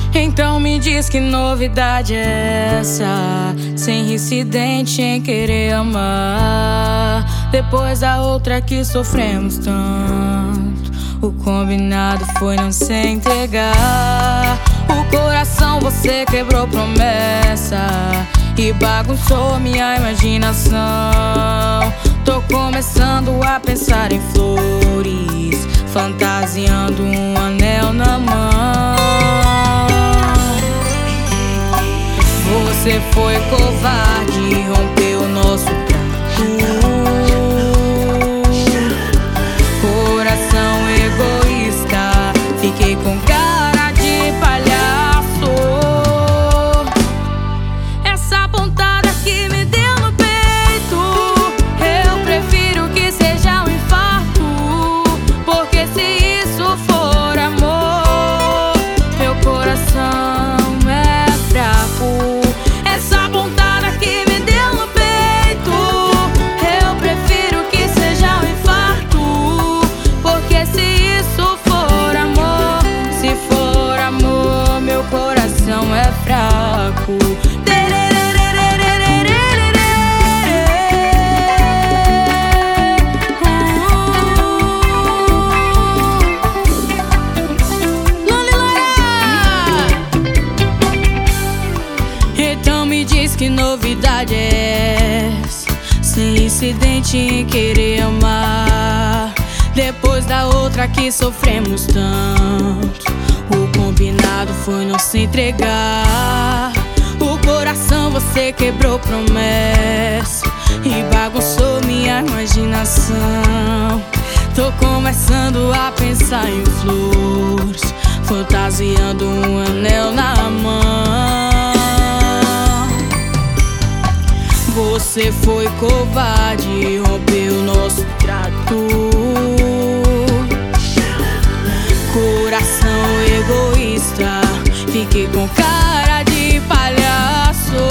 Então me diz que novidade é essa, sem incidente em querer amar. Depois da outra que sofremos tanto, o combinado foi não se entregar. O coração você quebrou promessa e bagunçou minha imaginação. Tô começando a pensar em flores, fantasiando um anel na mão. Você foi covarde, rompeu nosso trato. Coração egoísta, fiquei com cara de palhaço. Essa pontada que me deu no peito, eu prefiro que seja um infarto, porque se isso for amor, meu coração é fraco. Essa pontada que me deu no peito, eu prefiro que seja um infarto, porque se isso for amor, se for amor, meu coração é fraco. Então me diz que novidade é essa, sem incidente em querer amar. Depois da outra que sofremos tanto, o combinado foi não se entregar. O coração você quebrou promessa e bagunçou minha imaginação. Tô começando a pensar em flores, fantasiando um anel na mão. Você foi covarde, rompeu nosso trato. Coração egoísta, fiquei com cara de palhaço.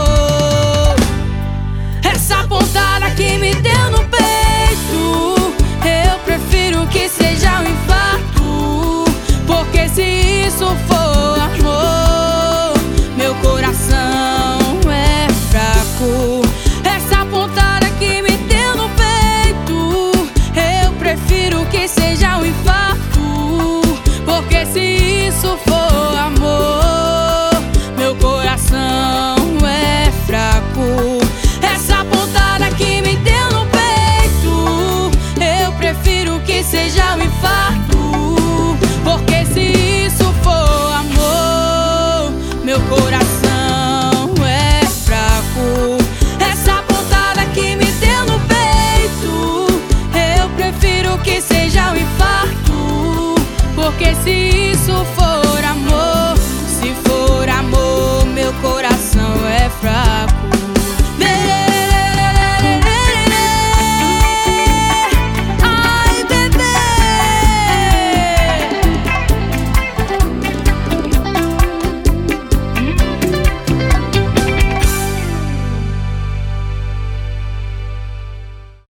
Essa pontada que me deu no peito, eu prefiro que seja um infarto, porque se isso for amor, meu coração é fraco. Essa pontada que me deu no peito, eu prefiro que seja um infarto, porque se isso for amor, meu coração é fraco. Essa pontada que me deu no peito, eu prefiro que seja um infarto, porque se isso for amor, meu coração é fraco. Essa pontada que me deu no peito, eu prefiro que seja um infarto, porque se isso for